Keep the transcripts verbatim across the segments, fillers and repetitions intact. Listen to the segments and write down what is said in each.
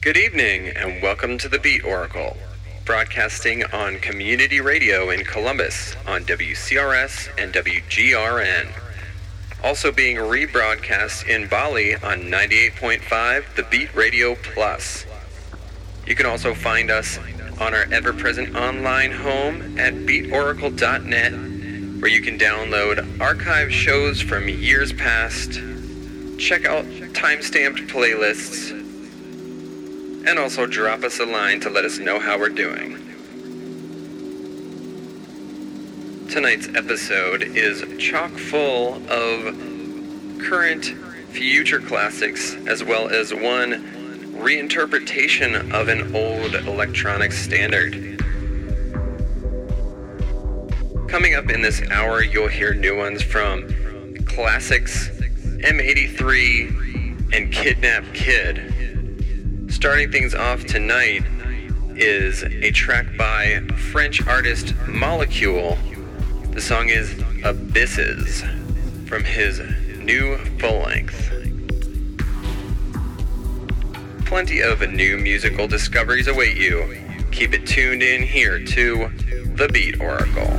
Good evening and welcome to the Beat Oracle, broadcasting on community radio in Columbus on W C R S and W G R N. Also being rebroadcast in Bali on ninety-eight point five The Beat Radio Plus. You can also find us on our ever-present online home at beat oracle dot net, where you can download archive shows from years past, check out time-stamped playlists, and also drop us a line to let us know how we're doing. Tonight's episode is chock full of current, future classics, as well as one reinterpretation of an old electronic standard. Coming up in this hour, you'll hear new ones from Classics, M eighty-three, and Kidnap Kid. Starting things off tonight is a track by French artist Molecule. The song is Abysses from his new full-length. Plenty of new musical discoveries await you. Keep it tuned in here to The Beat Oracle.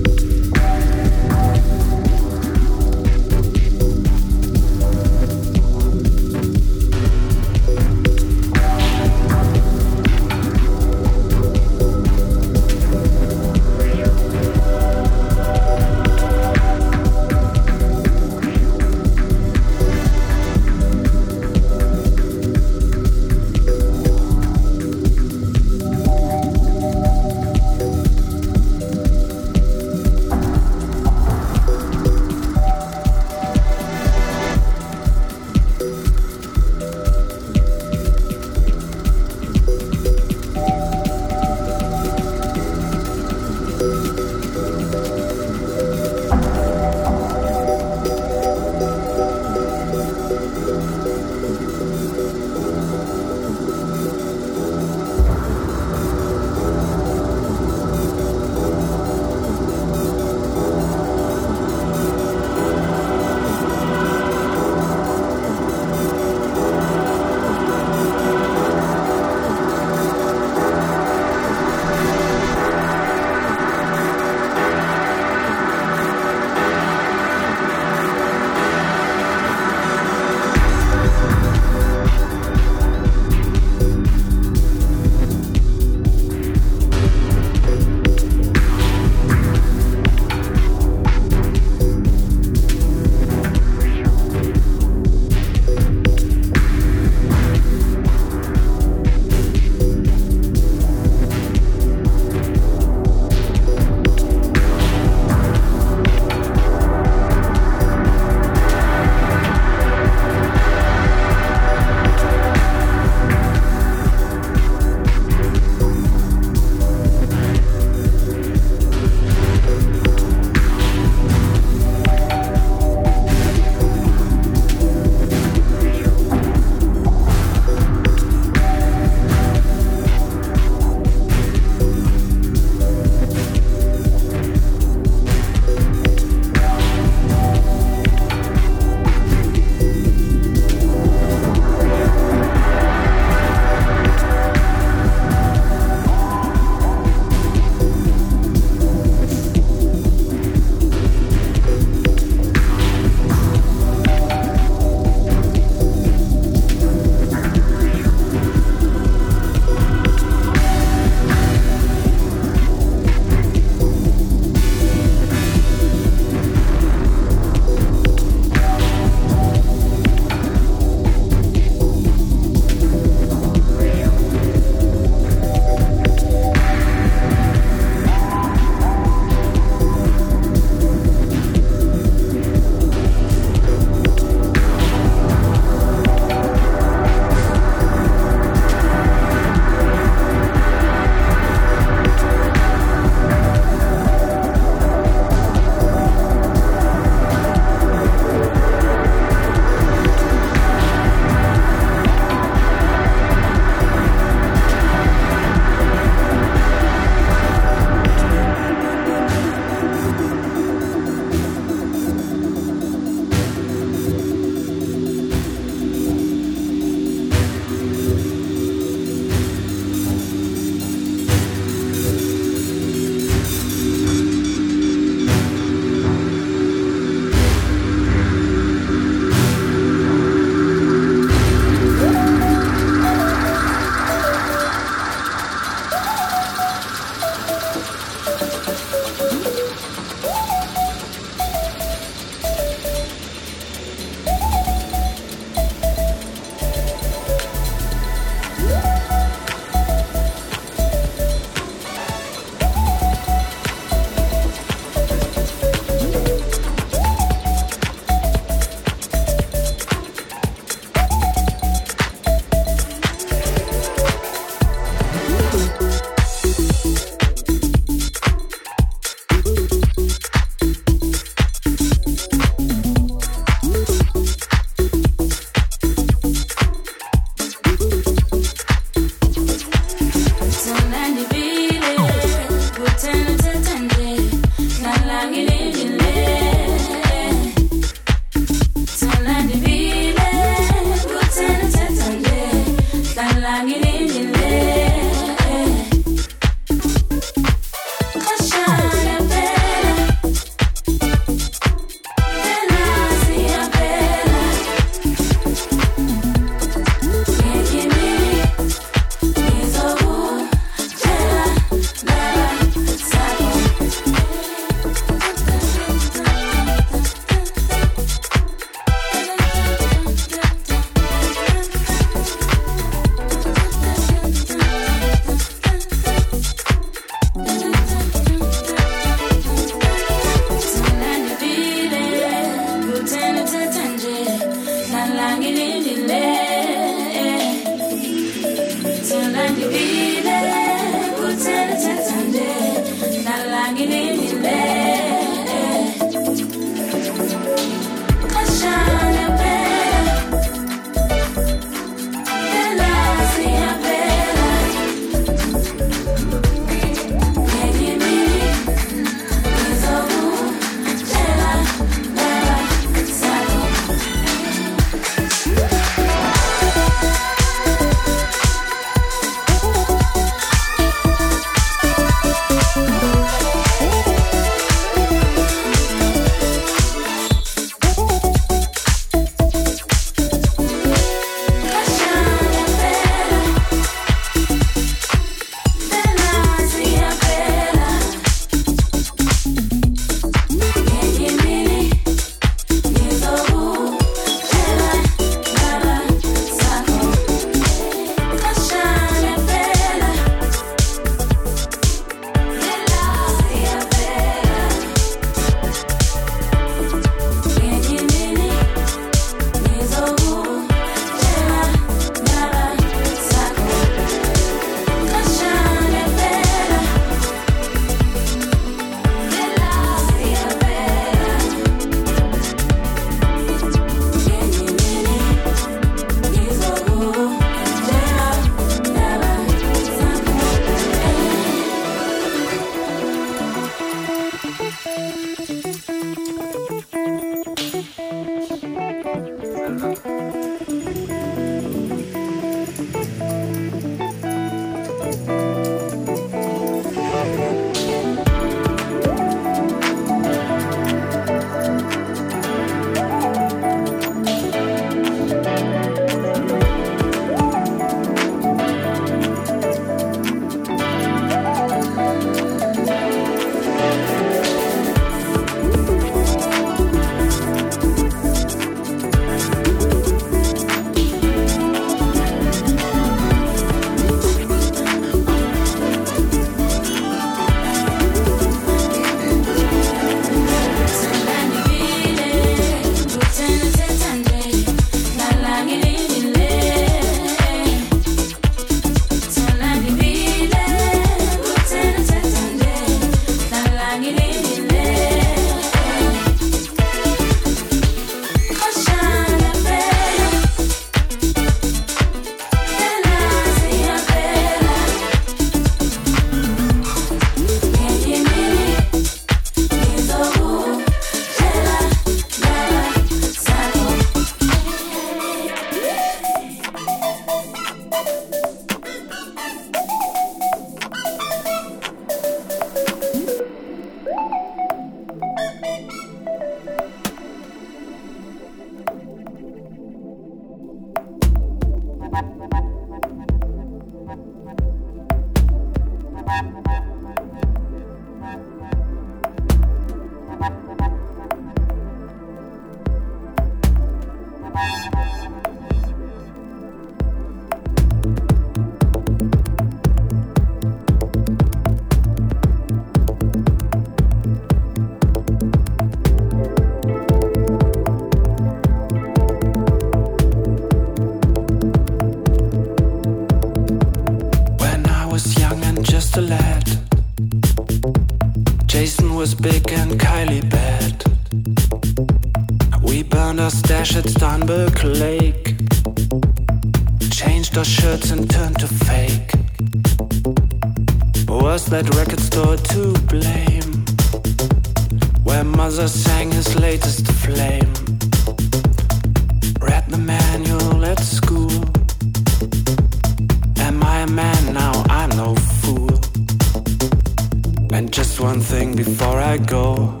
I go,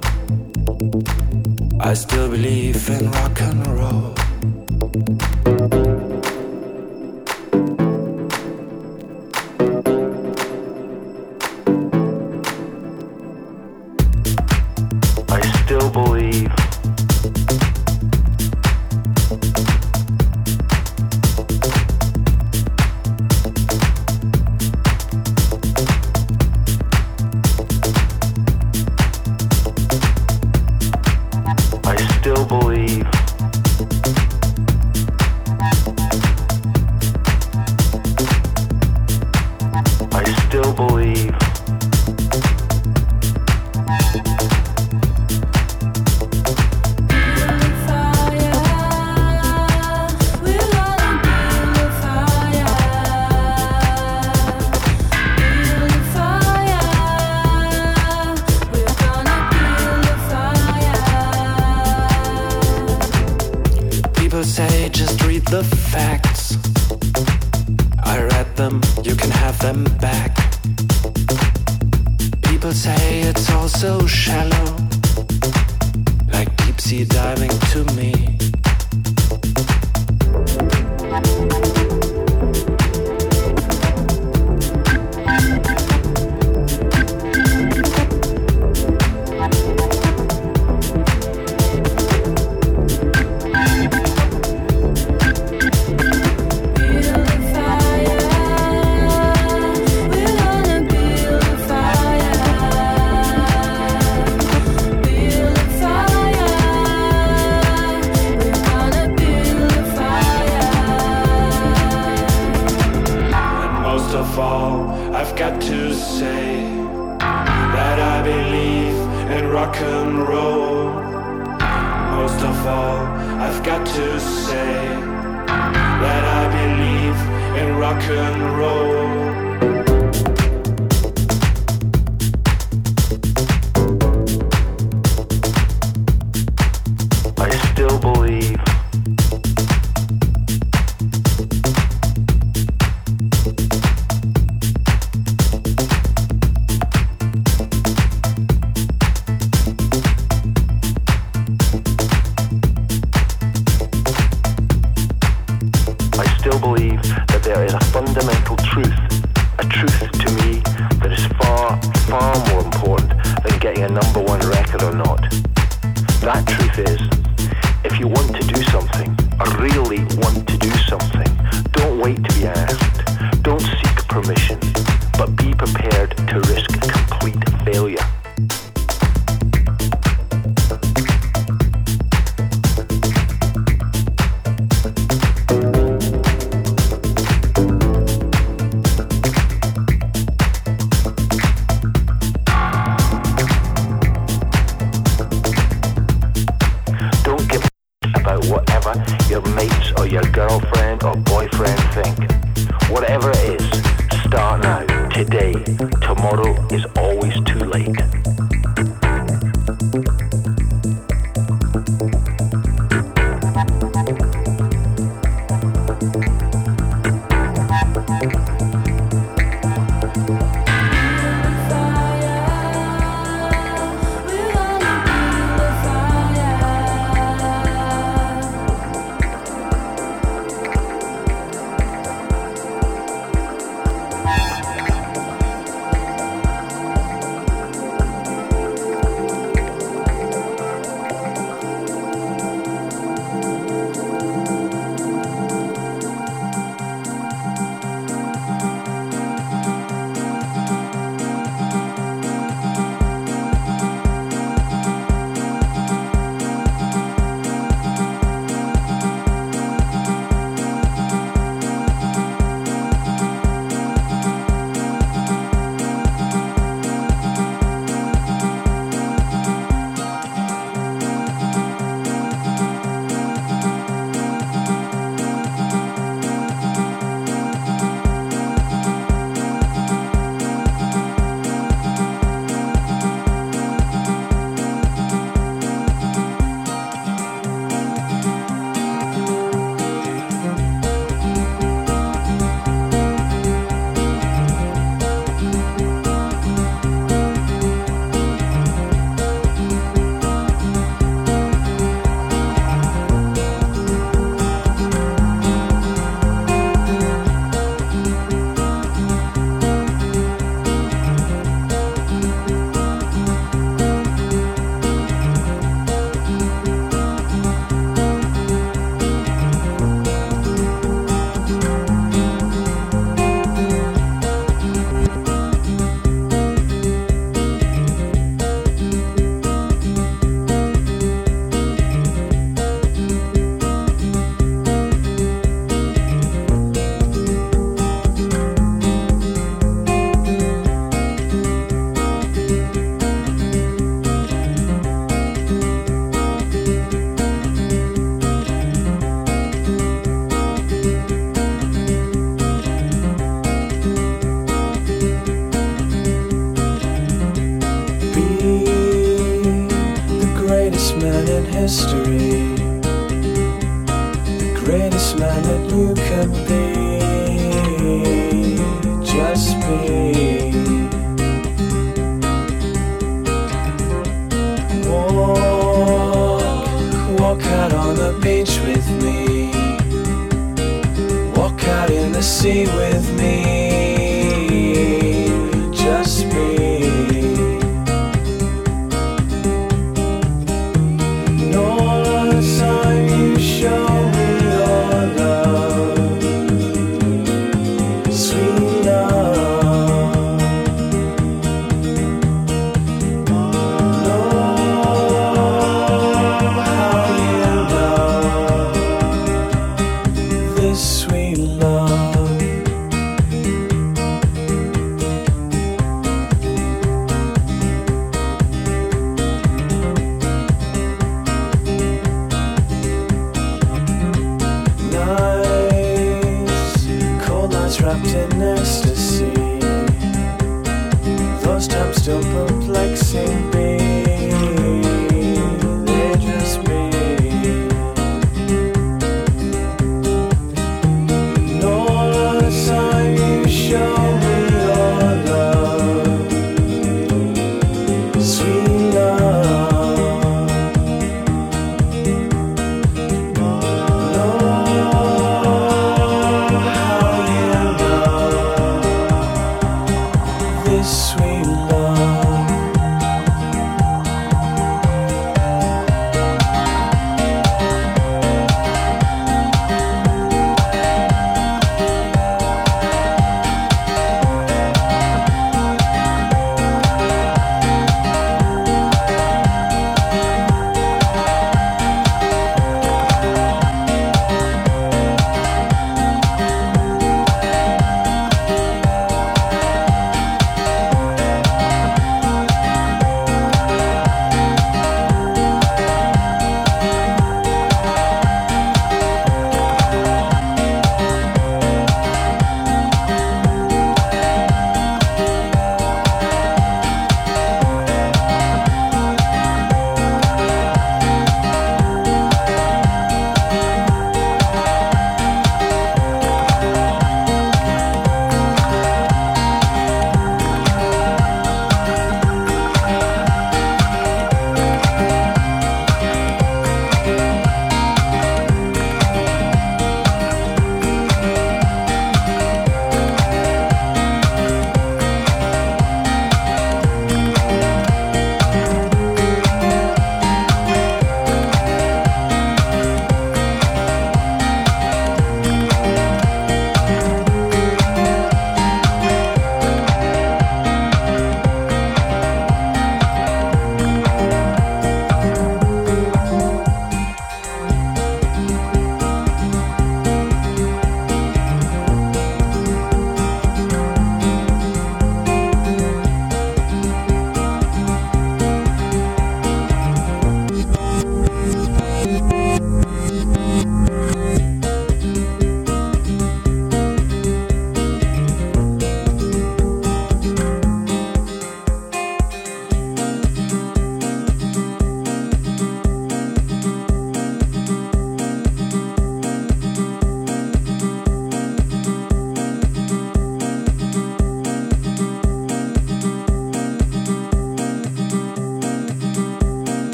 I still believe in rock and roll. I still believe. I still believe. I still believe. People say just read the facts. I read them, you can have them back. People say it's all so shallow, like deep sea diving to me. I've got to say that I believe in rock and roll. Most of all, I've got to say that I believe in rock and roll. I still believe. I still believe that there is a fundamental truth, a truth to me that is far, far more important than getting a number one record or not. That truth is, if you want to do something, or really want to do something, don't wait to be asked, don't seek permission, but be prepared to risk complete failure. Whatever your mates or your girlfriend or boyfriend think. Whatever it is, start now, today. Tomorrow is always too late. the sea with me, just me. And all the time you show me your love, sweet love. Know how you love this sweet love. Nights, cold nights wrapped in ecstasy, those times still perplexing me. They're just me. And all the time you show me your love, sweet love. Know how you love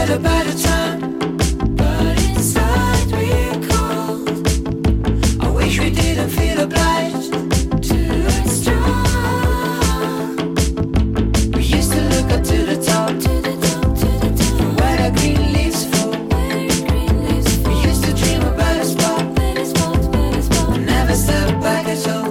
had a better time, but inside we're cold. I wish we didn't feel obliged to act strong. We used to look up to the top, to the top, to the top, where the green leaves fall. We used to dream about a spot, better spot, better spot. Never step back at all.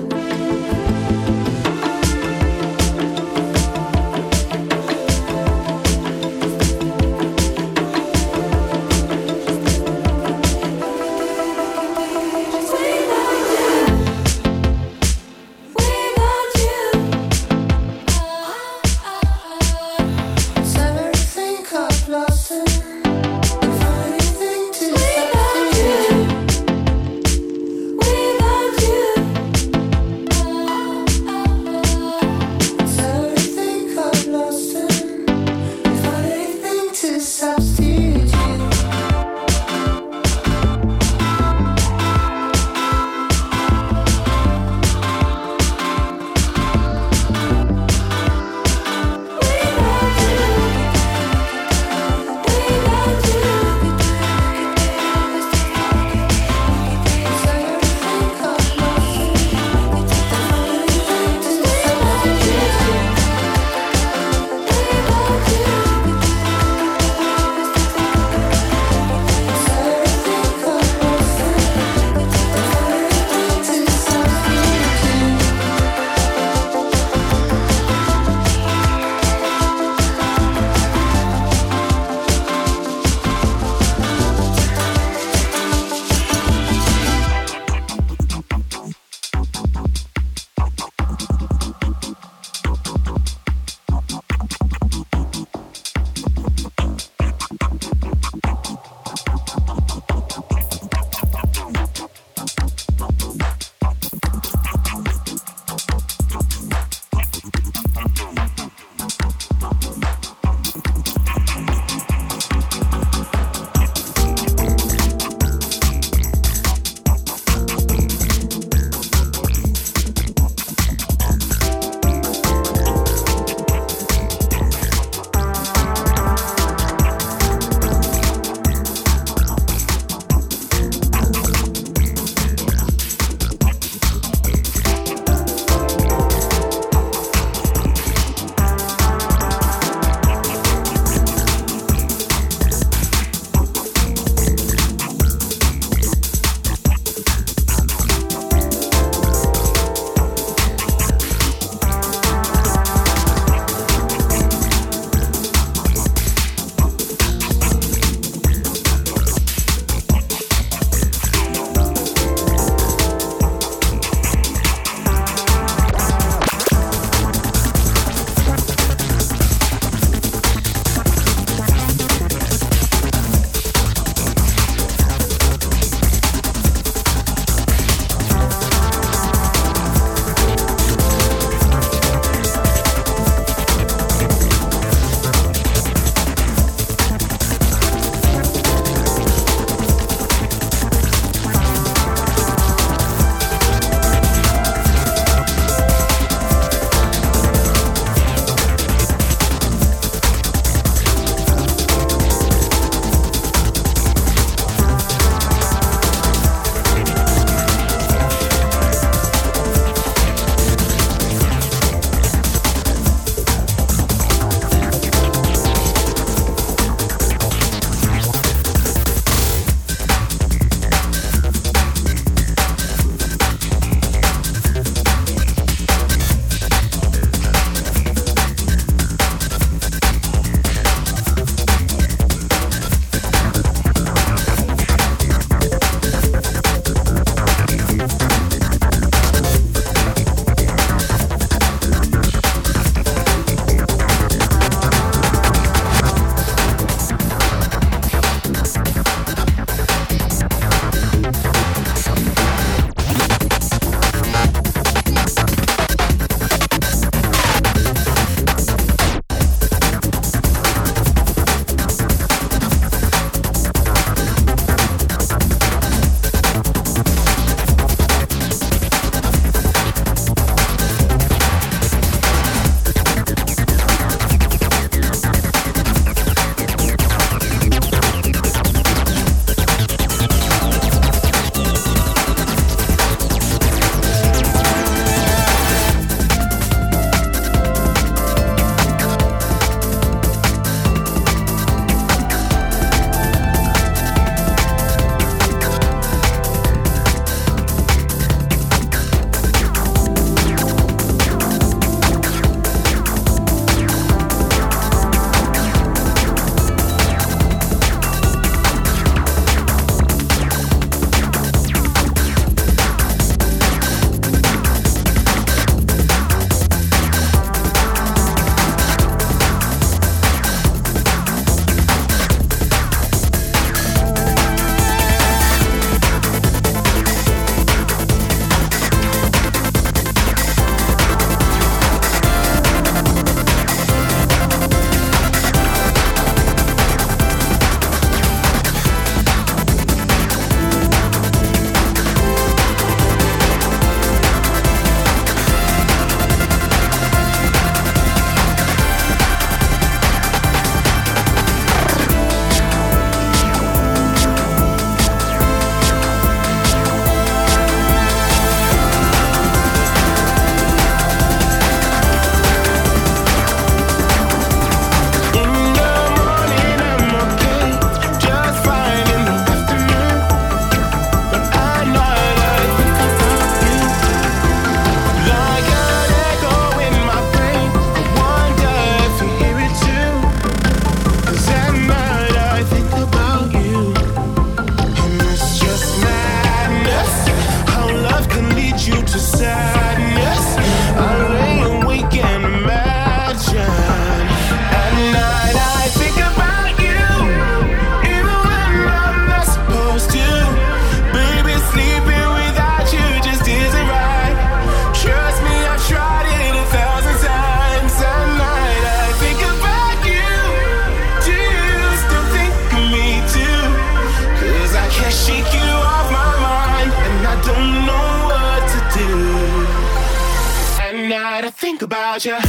about you.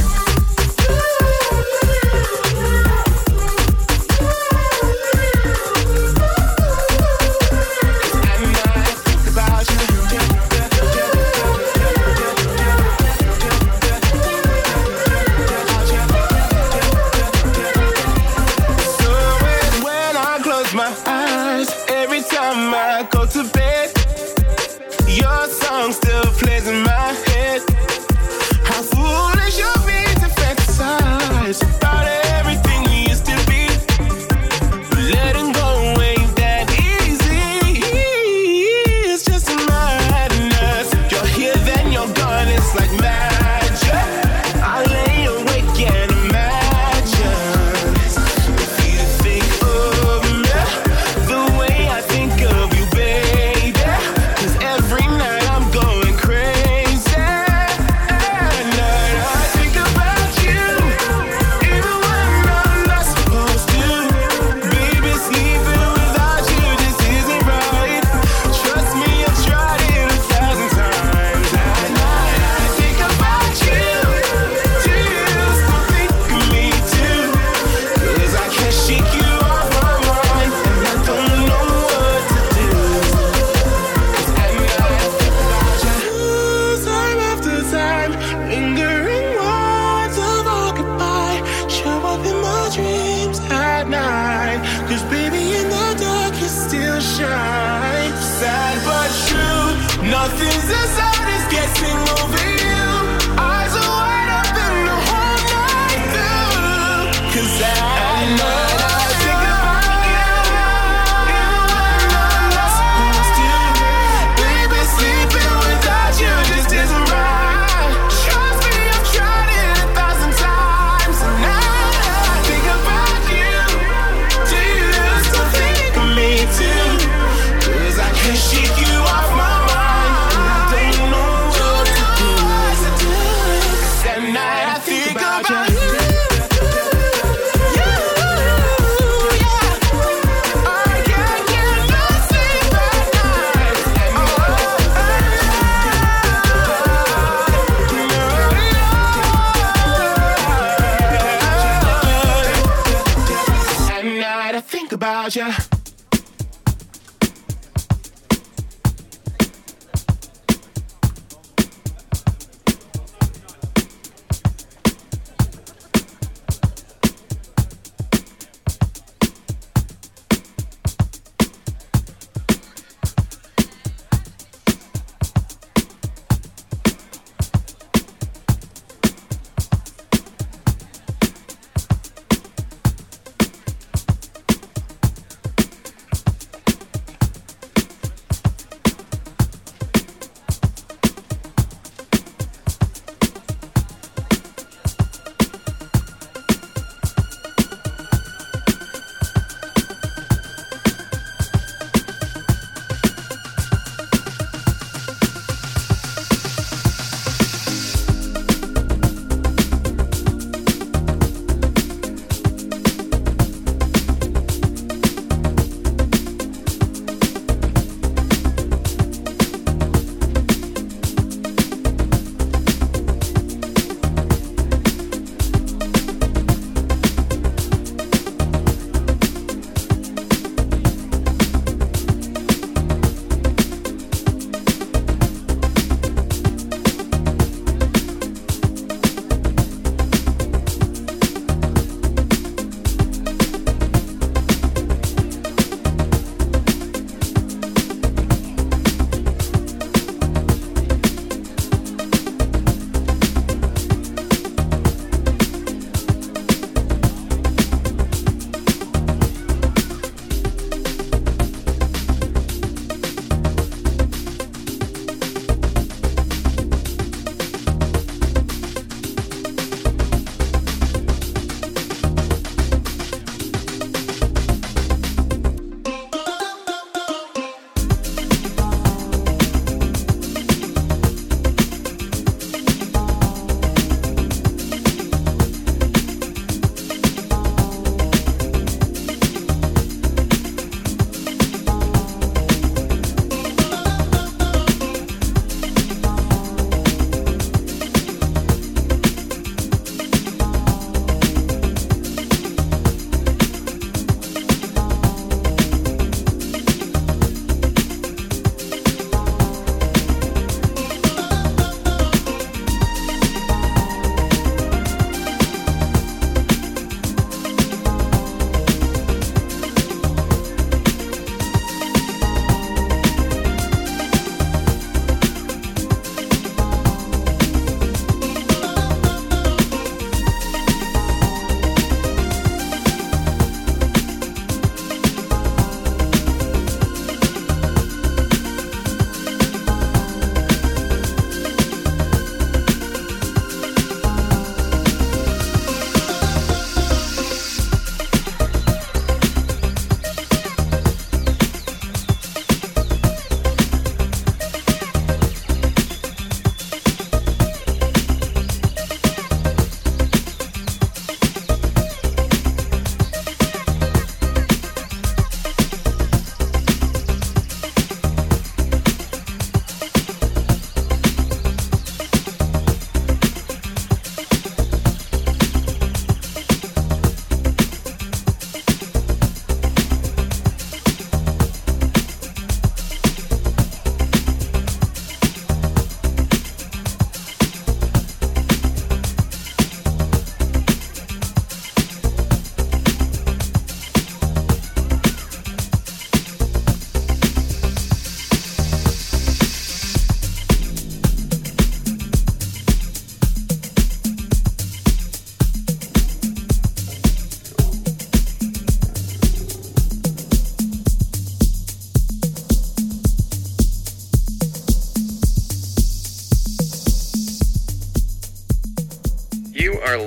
About you.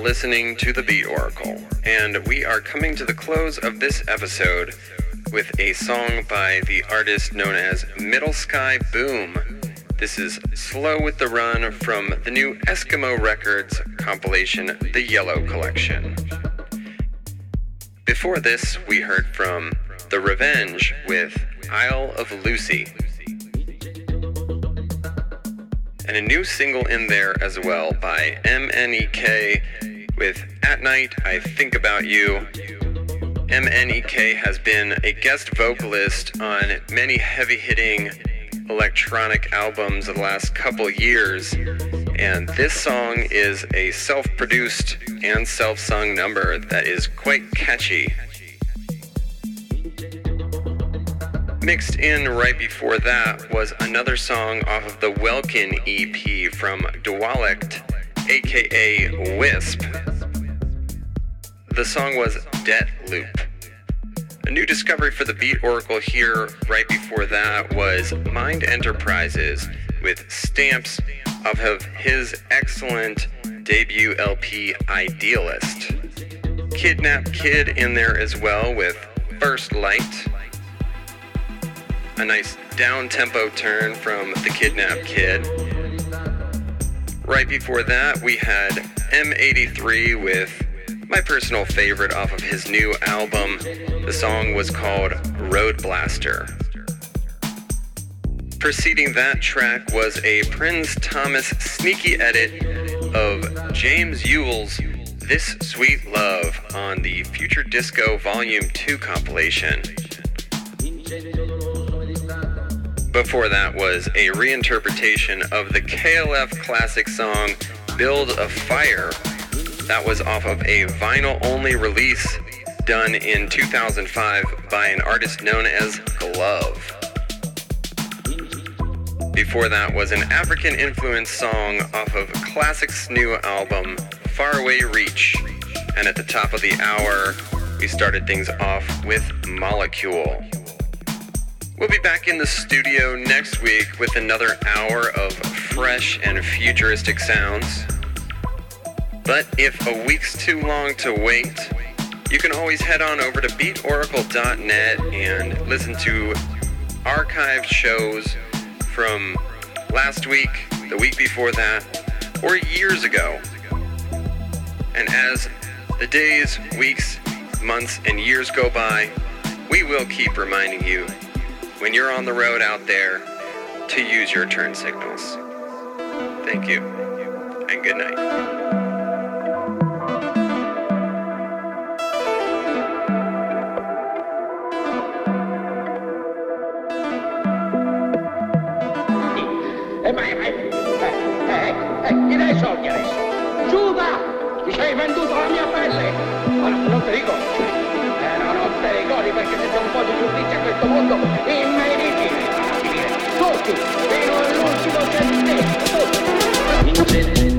listening to The Beat Oracle, and we are coming to the close of this episode with a song by the artist known as Middle Sky Boom. This is Slow with the Run from the new Eskimo Records compilation, The Yellow Collection. Before this, we heard from The Revenge with Isle of Lucy. And a new single in there as well by M N E K with At Night I Think About You. M N E K has been a guest vocalist on many heavy-hitting electronic albums the last couple years, and this song is a self-produced and self-sung number that is quite catchy. Mixed in right before that was another song off of the Welkin E P from Dwalect, aka Wisp. The song was Debt Loop. A new discovery for the Beat Oracle here right before that was Mind Enterprises with Stamps off of his excellent debut L P Idealist. Kidnap Kid in there as well with First Light. A nice down-tempo turn from the Kidnap Kid. Right before that, we had M eighty-three with my personal favorite off of his new album. The song was called Road Blaster. Preceding that track was a Prince Thomas sneaky edit of James Ewell's This Sweet Love on the Future Disco Volume two compilation. Before that was a reinterpretation of the K L F classic song Build a Fire. That was off of a vinyl-only release done in two thousand five by an artist known as Glove. Before that was an African-influenced song off of Classic's new album, Faraway Reach. And at the top of the hour, we started things off with Molecule. We'll be back in the studio next week with another hour of fresh and futuristic sounds. But if a week's too long to wait, you can always head on over to beat oracle dot net and listen to archived shows from last week, the week before that, or years ago. And as the days, weeks, months, and years go by, we will keep reminding you when you're on the road out there to use your turn signals. Thank you, and good night. Eh, ma, ma, eh, eh, eh, ti dai i soldi adesso? Giuda! Ti sei venduto la mia pelle! Ma no, non te li godi! Eh, no, non te li godi perché se c'è un po' di giustizia a questo mondo, in me li tiri a finire! Tutti! Fino all'ultimo centesimo! Tutti!